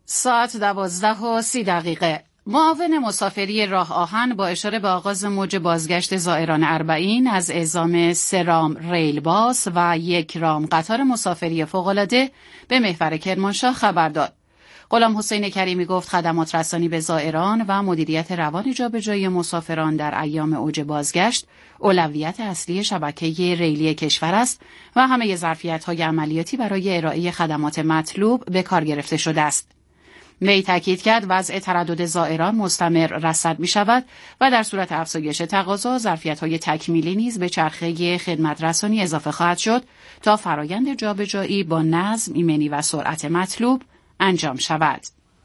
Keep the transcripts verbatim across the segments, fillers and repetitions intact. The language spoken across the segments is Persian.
ساعت دوازده و سی دقیقه. معاون مسافری راه آهن با اشاره به آغاز موج بازگشت زائران اربعین از اعزام سه رام ریل باس و یک رام قطار مسافری فوق‌العاده به محور کرمانشاه خبر داد. غلام حسین کریمی گفت خدمات رسانی به زائران و مدیریت روان جابجایی مسافران در ایام اوج بازگشت اولویت اصلی شبکه ریلی کشور است و همه ظرفیت‌های عملیاتی برای ارائه خدمات مطلوب به کار گرفته شده است. وی تاکید کرد وضع تردد زائران مستمر رصد می شود و در صورت افزایش تقاضا ظرفیت‌های تکمیلی نیز به چرخه خدمت رسانی اضافه خواهد شد تا فرایند جابجایی با نظم، ایمنی و سرعت مطلوب انجام شود.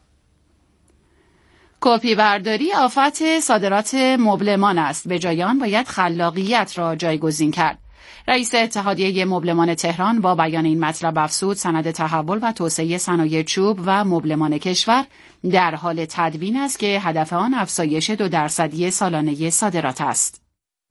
کپی برداری آفت صادرات مبلمان است. به جای آن باید خلاقیت را جایگزین کرد. رئیس اتحادیه مبلمان تهران با بیان این مطلب افزود سند تحول و توسعه صنایع چوب و مبلمان کشور در حال تدوین است که هدف آن افزایش دو درصدی سالانه صادرات است.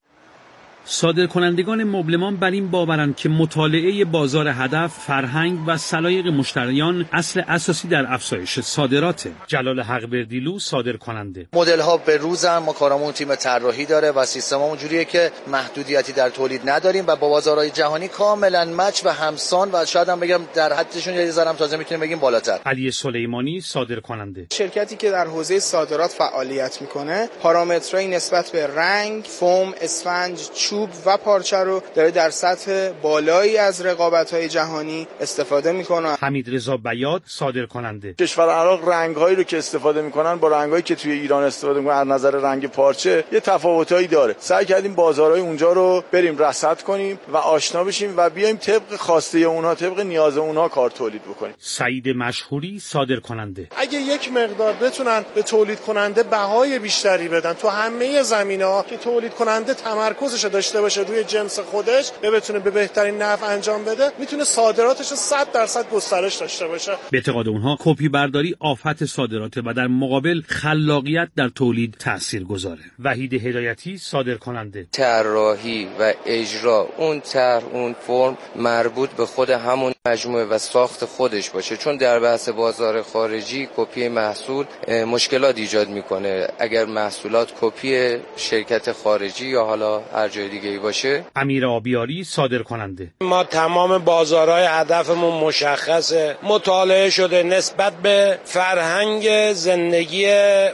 صادرکنندگان مبلمان بر این باورند که مطالعه بازار هدف، فرهنگ و سلایق مشتریان اصل اساسی در افزایش صادرات. جلال حق‌بردیلو صادرکننده: مدل ها به روزن، ما کارامون تیم طراحی داره و سیستممون جوریه که محدودیتی در تولید نداریم و با بازارهای جهانی کاملا مچ و همسان و شاید هم بگم در حدشون یه ذره تازه میتونیم بگیم بالاتر. علی سلیمانی صادرکننده: شرکتی که در حوزه صادرات فعالیت میکنه پارامترهای نسبت به رنگ، فوم، اسفنج، چوب و پارچه رو داره در سطح بالایی از رقابت‌های جهانی استفاده میکنه. حمید رضا بیات صادرکننده: کشور عراق رنگ‌هایی رو که استفاده میکنن با رنگ‌هایی که توی ایران استفاده میکنن از نظر رنگ پارچه یه تفاوتایی داره. سعی کردیم بازارهای اونجا رو بریم رصد کنیم و آشنا بشیم و بیایم طبق خواسته اونها، طبق نیاز اونها کار تولید بکنیم. سعید مشهوری صادرکننده: اگه یک مقدار بتونن به تولید کننده بهای بیشتری بدن تو همه زمینه‌ها که تولید کننده تمرکزش داشته باشه روی جنس خودش و بتونه به بهترین نحو انجام بده، میتونه صادراتش صد درصد گسترش داشته باشه. به اعتقاد اونها کپی برداری آفت صادرات و در مقابل خلاقیت در تولید تاثیرگذاره. وحید هدایتی صادرکننده: طراحی و اجرا اون طرح، اون فرم مربوط به خود همون مجموعه و ساخت خودش باشه، چون در بحث بازار خارجی کپی محصول مشکلات ایجاد میکنه. اگر محصولات کپی شرکت خارجی یا حالا هر جای دیگه ای باشه. امیر آبیاری صادرکننده: ما تمام بازارهای هدفمون مشخصه، مطالعه شده نسبت به فرهنگ زندگی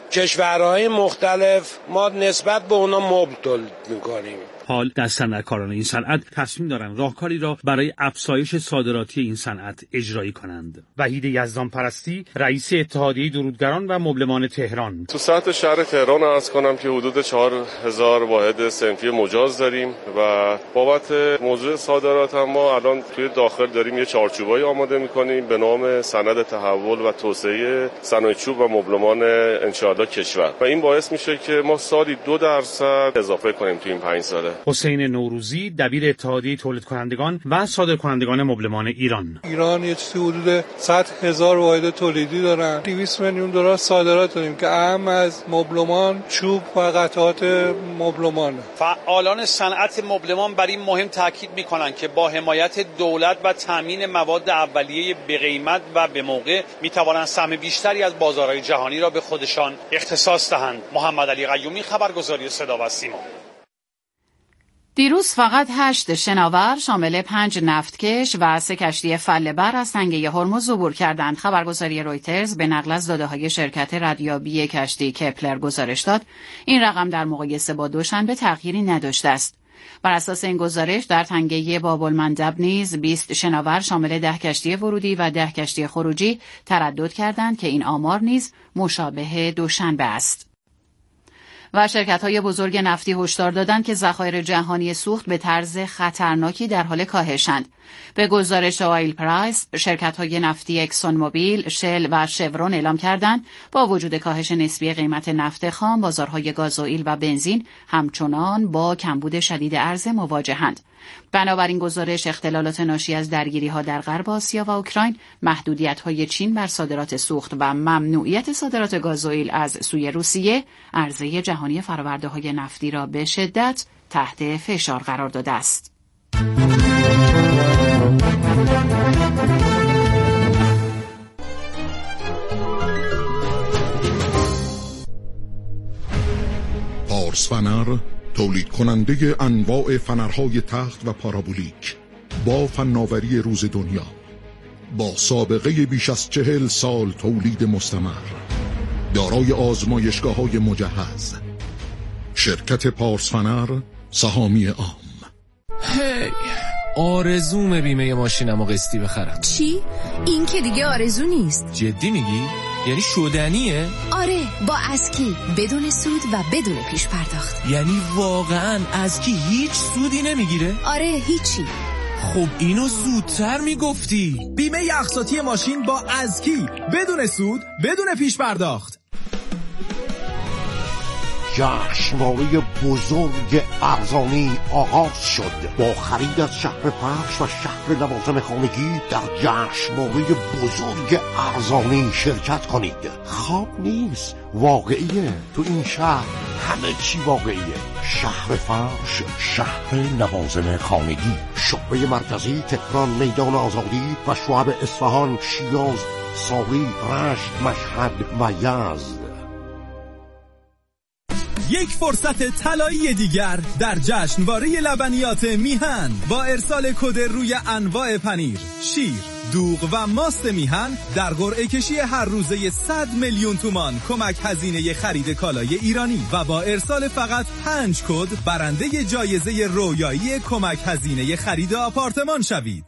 کشورهای مختلف، ما نسبت به اونا مبل تولید میکنیم. حال در صنعتکاران این صنعت تصمیم دارند راهکاری را برای افزایش صادراتی این صنعت اجرایی کنند. وحید یزدان پرستی رئیس اتحادیه درودگران و مبلمان تهران: تو سطح شهر تهران عرض کنم که حدود چهار هزار واحد صنفی مجاز داریم و بابت موضوع صادرات هم ما الان توی داخل داریم یه چارچوبایی آماده می‌کنیم به نام سند تحول و توسعه صنایع چوب و مبلمان انشاءالله کشور و این باعث میشه که ما سالی دو درصد اضافه کنیم تو این پنج ساله. حسین نوروزی دبیر اتحادیه تولید کنندگان و صادرکنندگان مبلمان ایران: ایران یه چیزی حدود صد هزار واحد تولیدی دارن، دویست میلیون دلار صادرات داریم که اهم از مبلمان چوب و قطعات مبلمان. فعالان صنعت مبلمان بر این مهم تاکید میکنند که با حمایت دولت و تامین مواد اولیه به قیمت و به موقع میتوانند سهم بیشتری از بازارهای جهانی را به خودشان اختصاص دهند. محمد علی قیومی، خبرگزاری صدا و سیما. دیروز فقط هشت شناور شامل پنج نفتکش و سه کشتی فله‌بر از تنگه هرمز عبور کردند. خبرگزاری رویترز به نقل از داده‌های شرکت ردیابی کشتی کپلر گزارش داد این رقم در مقایسه با دوشنبه تغییری نداشته است. بر اساس این گزارش در تنگه باب‌المندب نیز بیست شناور شامل ده کشتی ورودی و ده کشتی خروجی تردد کردند که این آمار نیز مشابه دوشنبه است. و شرکت‌های بزرگ نفتی هشدار دادند که ذخایر جهانی سوخت به طرز خطرناکی در حال کاهشند. به گزارش آیل پرایس، شرکت‌های نفتی اکسون موبیل، شل و شورون اعلام کردند با وجود کاهش نسبی قیمت نفت خام، بازارهای گازوئیل و بنزین همچنان با کمبود شدید عرضه مواجهند. بنابراین گزارش اختلالات ناشی از درگیری‌ها در غرب آسیا و اوکراین، محدودیت‌های چین بر صادرات سوخت و ممنوعیت صادرات گازوئیل از سوی روسیه، عرضه جهانی فرآورده‌های نفتی را به شدت تحت فشار قرار داده است. پارس فنر، تولید کننده انواع فنرهای تخت و پارابولیک با فناوری روز دنیا، با سابقه بیش از چهل سال تولید مستمر، دارای آزمایشگاه‌های مجهز. شرکت پارس فنر، سهامی عام. هی آرزوم بیمه ماشینمو قسطی بخرم. چی؟ این که دیگه آرزو نیست. جدی میگی؟ یعنی شدنیه؟ آره، با اسکی، بدون سود و بدون پیش پرداخت. یعنی واقعا اسکی هیچ سودی نمیگیره؟ آره، هیچی. خب اینو زودتر میگفتی. بیمه اقساطی ماشین با اسکی، بدون سود، بدون پیش پرداخت. جشنواره بزرگ ارزانی آغاز شد. با خرید از شهر فرش و شهر لوازم خانگی در جشنواره بزرگ ارزانی شرکت کنید. خواب نیست، واقعیه. تو این شهر همه چی واقعیه. شهر فرش، شهر لوازم خانگی، شعبه مرکزی تهران، میدان آزادی و شعب اصفهان، شیراز، ساری، رشت، مشهد و یزد. یک فرصت طلایی دیگر در جشنواره لبنیات میهن با ارسال کد روی انواع پنیر، شیر، دوغ و ماست میهن در قرعه کشی هر روزه صد میلیون تومان کمک هزینه خرید کالای ایرانی و با ارسال فقط پنج کد برنده جایزه رویایی کمک هزینه خرید آپارتمان شوید.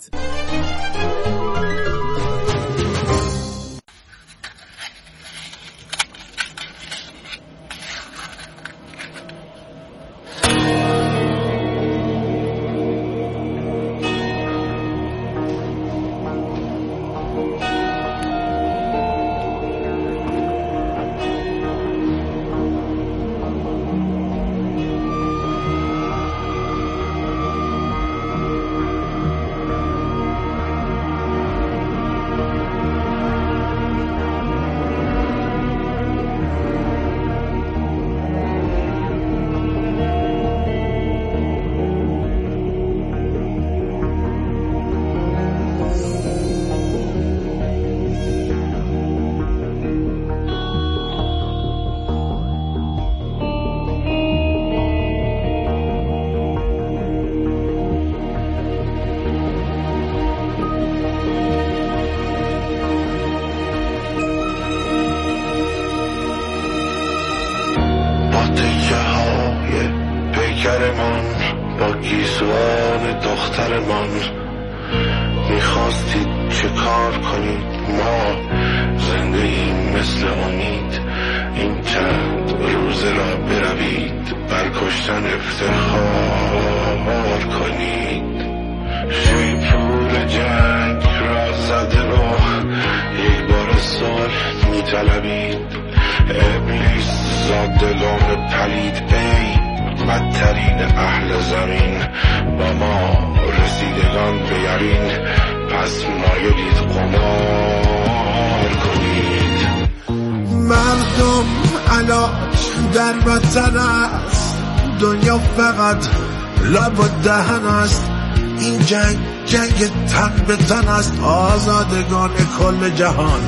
لب و دهن است، این جنگ جنگ تن به تن است. آزادگان کل جهان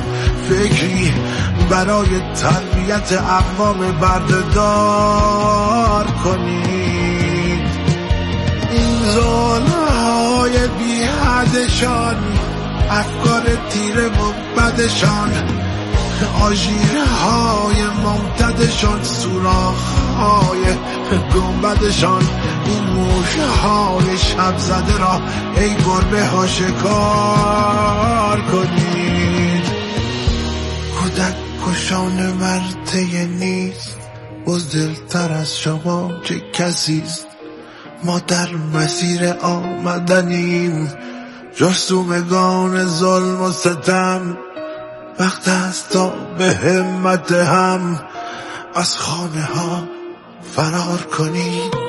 فکری برای تربیت اقوام بردهدار کنید. این ظلم‌های بی حدشان، افکار تیر مبدشان، آژیرهای ممتدشان، سوراخ‌های گنبدشان، این موشهای شب زده را ای گربه ها شکار کنید. کودک کشان مرته نیست، بزدلتر از شما چه کسیست. ما در مسیر آمدنیم، جرثومگان ظلم و ستم. وقت است تا به همت هم از خانه ها فرار کنید.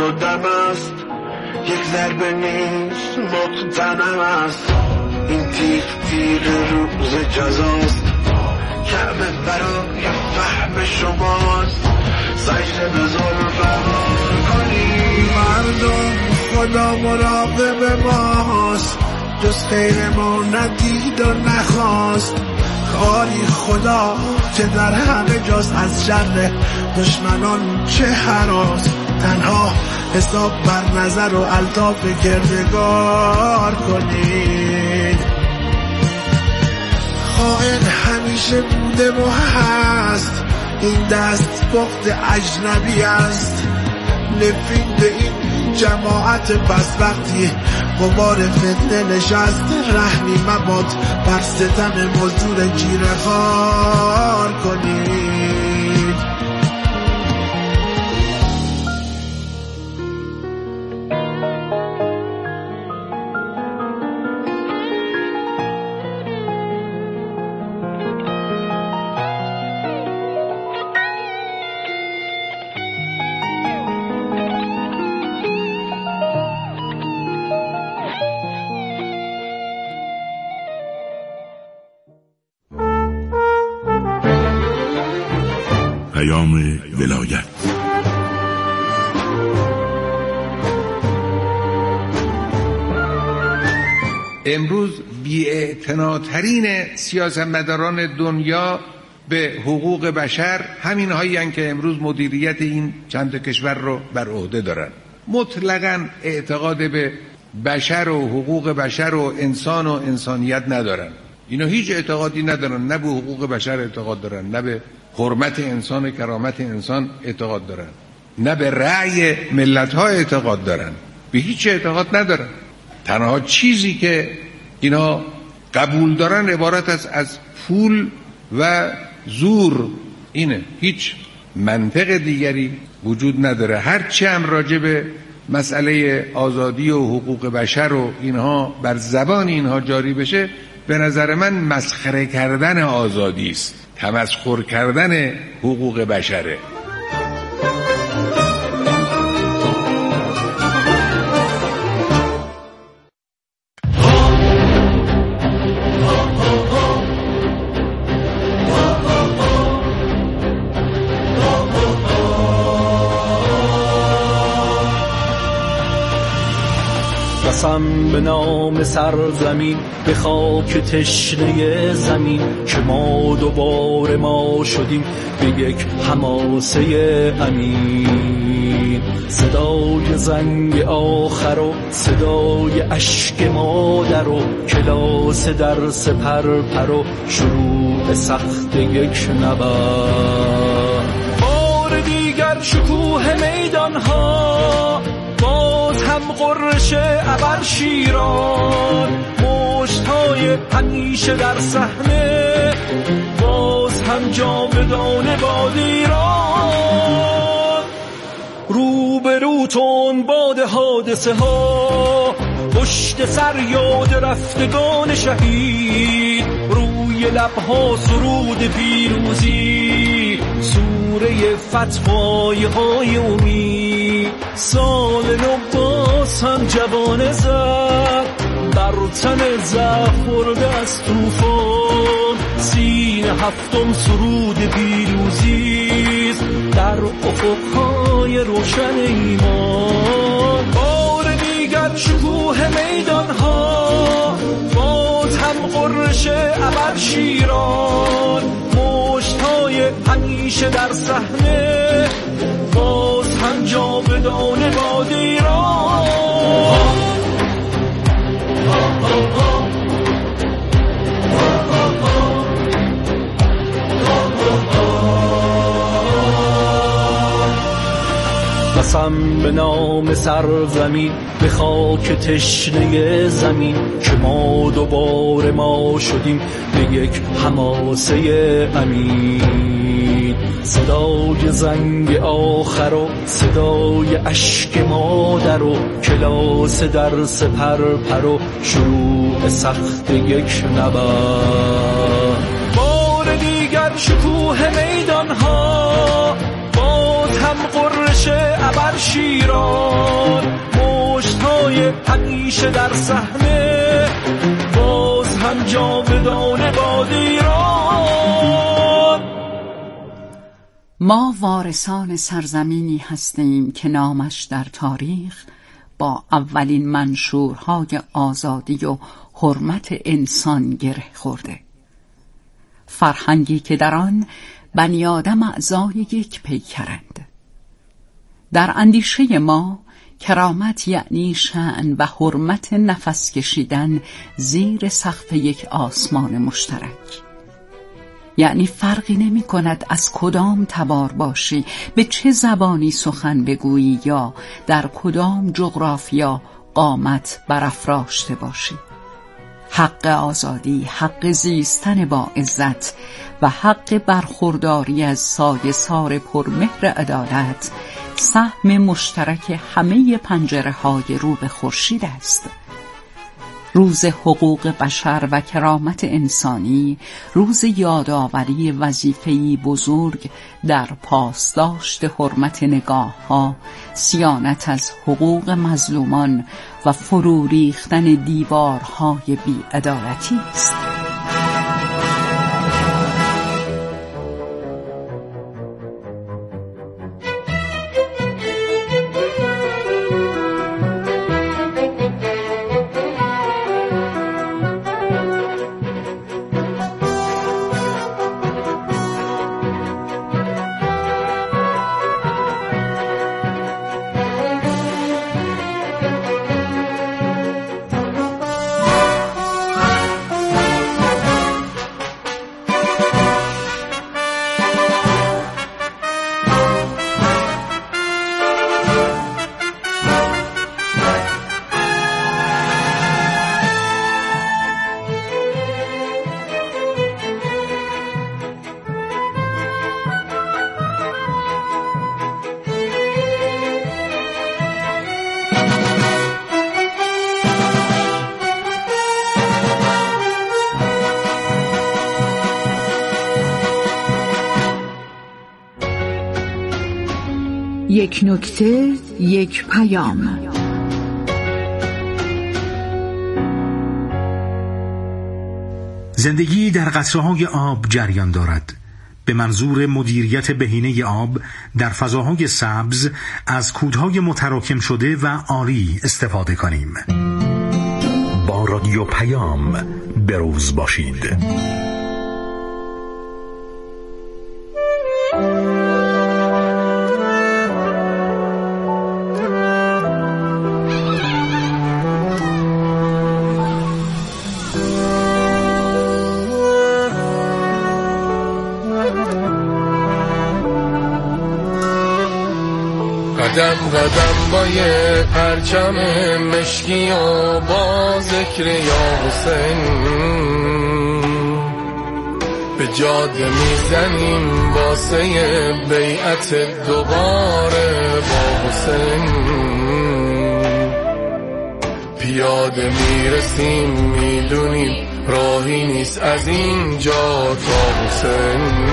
و دم است، یک ضربه نیست مقتنم است. این تیغ تیغ روز جزاست، کعبه برای فهم شماست. سجده به ظلم فرار کنی، مردم خدا مراقب ماست، جز خیر ما ندید و نخواست. کاری خدا که در همه جاست، از شر دشمنان چه هراس. تنها حساب بر نظر و الطاف کردگار کنید. خائن همیشه بوده و هست، این دست بخت اجنبی است. نفرین به این جماعت بس وقتی غبار فتنه نشست. رحمی مباد بر ستم مزدور جیره خوار کنید. پیام ولایت. امروز بی‌اعتناترین سیاستمداران دنیا به حقوق بشر همین هایی هستند که امروز مدیریت این چند کشور رو بر عهده دارن. مطلقاً اعتقاد به بشر و حقوق بشر و انسان و انسانیت ندارن. اینا هیچ اعتقادی ندارن، نه به حقوق بشر اعتقاد دارن، نه به حرمت انسان و کرامت انسان اعتقاد دارن، نه به رأی ملت‌ها اعتقاد دارن، به هیچ اعتقاد ندارن. تنها چیزی که اینا قبول دارن عبارت است از پول و زور. اینه، هیچ منطق دیگری وجود نداره. هرچی هم راجع به مسئله آزادی و حقوق بشر و اینها بر زبان اینها جاری بشه، به نظر من مسخره کردن آزادی است، تمسخر کردن حقوق بشره. قسم به نام سرزمین، به خاک تشنه زمین، که ما دوباره ما شدیم به یک حماسه امین. صدای زنگ آخر و صدای اشک مادر و کلاس درس پرپر و شروع سخت یک نبرد. بار دیگر شکوه میدان ها، باز هم قررش ابر شیران، مشت‌های همیشه در صحنه، باز هم جاودانه باد ایران. روبرو تون باد حادثه ها، پشت سر یاد رفتگان شهید، روی لبها سرود پیروزی، سوره فتوای های امید. سال نو باز هم جوانه زد، بر تن زخم خورده از طوفان، سینه هفتم سرود پیروزی در افقهای روشن ایمان. بار دیگر شکوه میدان ها، باز هم قررش ابر شیران، مشت‌های همیشه در صحنه، باز هم جاودانه باد ایران. قسم به نام سرزمین، به خاک تشنه زمین، که ما دوباره ما شدیم به یک حماسه امین. صدای زنگ آخر و صدای اشک مادر و کلاس درس پرپر و شروع سخت یک نبرد. بار دیگر شکوه میدان ها، باز هم قررش ابر در شیران، مشت‌های همیشه در صحنه، باز هم جاودانه باد ایران. ما وارثان سرزمینی هستیم که نامش در تاریخ با اولین منشورهای آزادی و حرمت انسان گره خورده. فرهنگی که در آن بنی آدم اعضای یک پیکرند. در اندیشه ما کرامت یعنی شأن و حرمت نفس کشیدن زیر سقف یک آسمان مشترک. یعنی فرقی نمی کند از کدام تبار باشی، به چه زبانی سخن بگویی یا در کدام جغرافیا قامت برافراشته باشی. حق آزادی، حق زیستن با عزت و حق برخورداری از سایه‌سار پرمهر عدالت سهم مشترک همه پنجره های رو به خورشید است. روز حقوق بشر و کرامت انسانی، روز یادآوری وظیفه‌ای بزرگ در پاسداشت حرمت نگاه‌ها، صیانت از حقوق مظلومان و فرو ریختن دیوارهای بی‌عدالتی است. یک نکته، یک پیام. زندگی در قطره‌های آب جریان دارد. به منظور مدیریت بهینه آب در فضاهای سبز از کودهای متراکم شده و عالی استفاده کنیم. با رادیو پیام بروز باشید. قدم قدم با یه پرچم مشکی و با ذکر یا حسین به جاده میزنیم واسه بیعت دوباره با حسین. پیاده میرسیم میدونیم راهی نیست از اینجا تا حسین.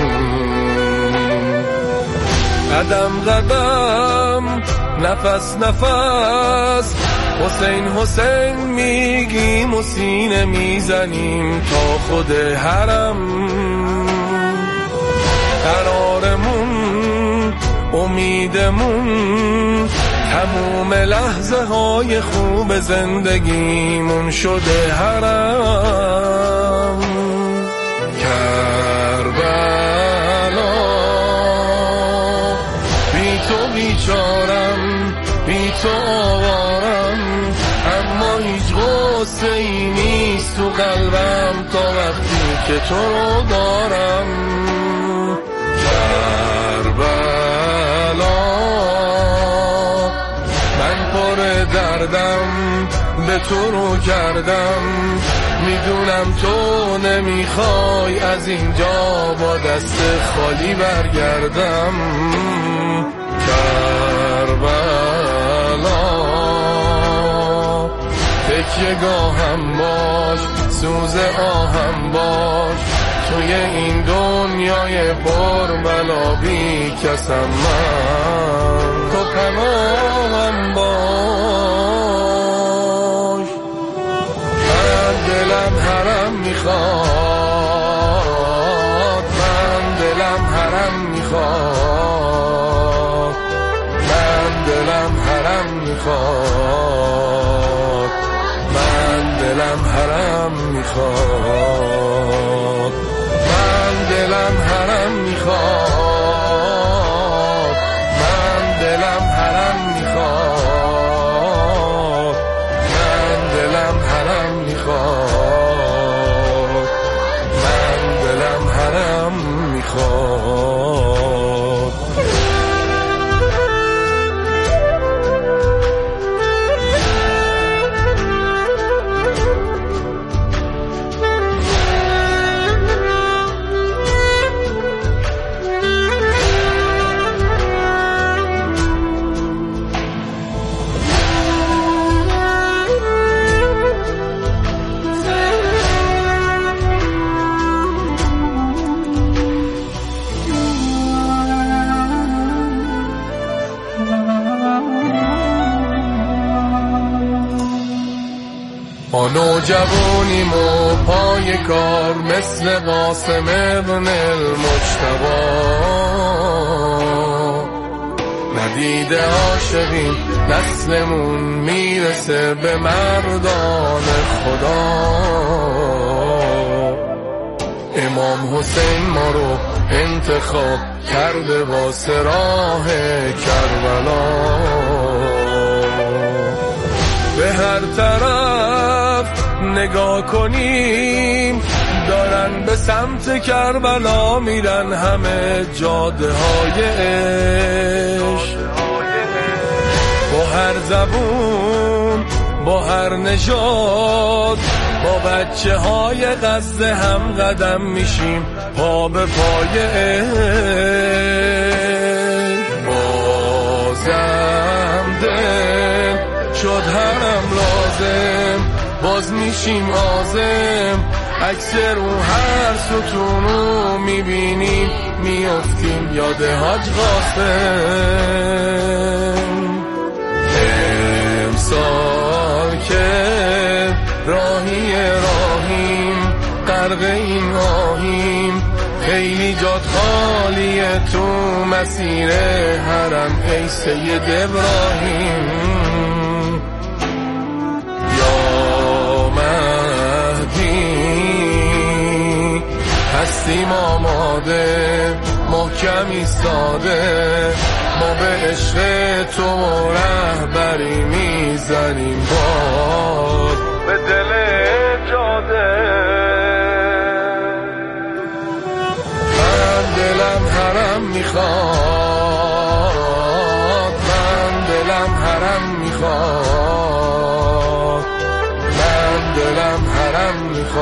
قدم قدم نفس نفس حسین حسین میگیم و سینه میزنیم تا خود حرم. قرارمون امیدمون تموم لحظه های خوب زندگیمون شده حرم. بیچارم بی تو آوارم اما هیچ غصه ای نیست تو قلبم تا وقتی که تو رو دارم. کربلا من پر دردم به تو رو کردم میدونم تو نمیخوای از اینجا با دست خالی برگردم. کربلا تکیه گاهم باش سوز آهم باش توی این دنیای پر بلا بی کسم من، تو پناهم باش. من دلم حرم میخواد، من دلم حرم میخواد، من دلم حرم میخواد، من دلم حرم میخواد، من دلم حرم میخواد، من دلم حرم میخواد، من دلم حرم میخواد، من دلم حرم میخواد. ما نوجوانیم و پای کار مثل قاسم ابن المجتبی، ندیده عاشقیم نسلمون میرسه به مردان خدا. امام حسین ما رو انتخاب کرده واسه راه کربلا. به هر طرف نگاه کنیم دارن به سمت کربلا میرن، همه جاده های عشق. با هر زبون با هر نژاد با بچه های غزه هم قدم میشیم پا به پای عشق. بازم دل شد هرم لازم، باز میشیم عازم، عکس رو هر ستونو میبینیم میافتیم یاد حاج قاسم. امسال که راهی راهیم غرق این آهیم، خیلی جات خالیه تو مسیر حرم ای سید ابراهیم. هستیم آماده محکم ایستاده، ما به عشق تو رهبری میزنیم باز به دل جاده. من دلم حرم میخواد، من دلم حرم میخواد، من دلم حرم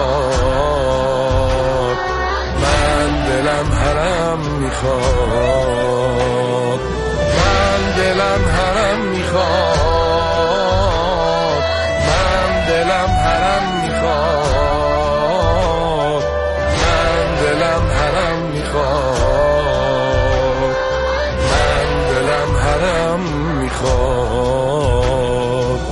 میخواد، من دلم حرم میخواد، من دلم حرم میخواد، من دلم حرم میخواد، من دلم حرم میخواد، من دلم حرم میخواد.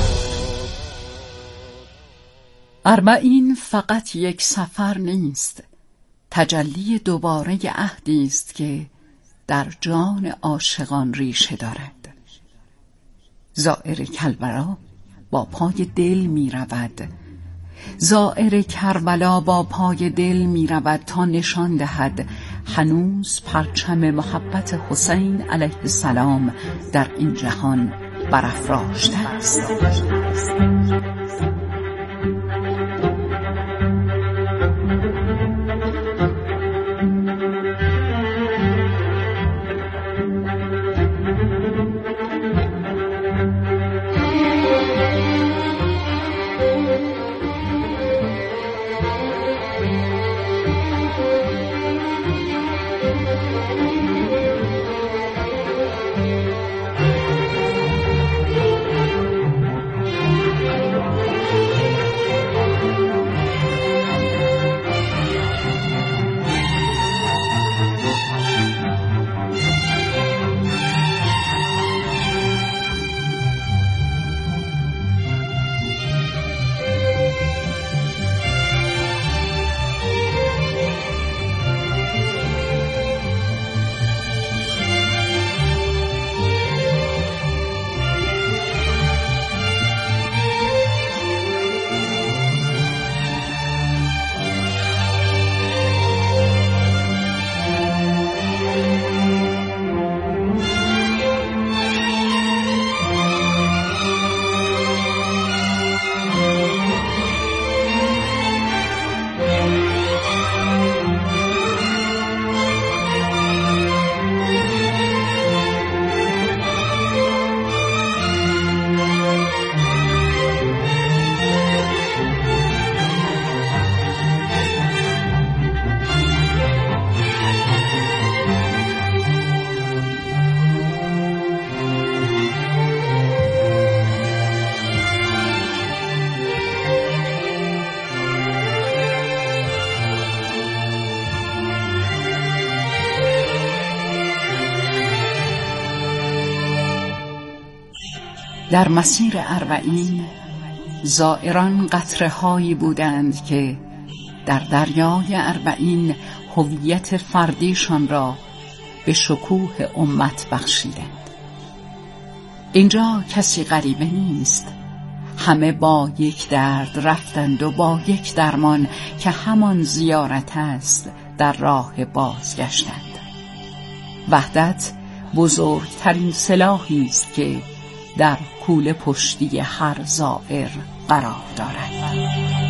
اربعین فقط یک سفر نیست، تجلی دوباره عهدی است که در جان عاشقان ریشه دارد. زائر کلبلا با پای دل می رود، زائر کربلا با پای دل می رود تا نشان دهد هنوز پرچم محبت حسین علیه السلام در این جهان برافراشته است. در مسیر اربعین زائران قطره هایی بودند که در دریای اربعین هویت فردیشان را به شکوه امت بخشیدند. اینجا کسی غریبه نیست، همه با یک درد رفتند و با یک درمان که همان زیارت است در راه بازگشتند. وحدت بزرگترین سلاحی است که در کوله پشتی هر زائر قرار دارد.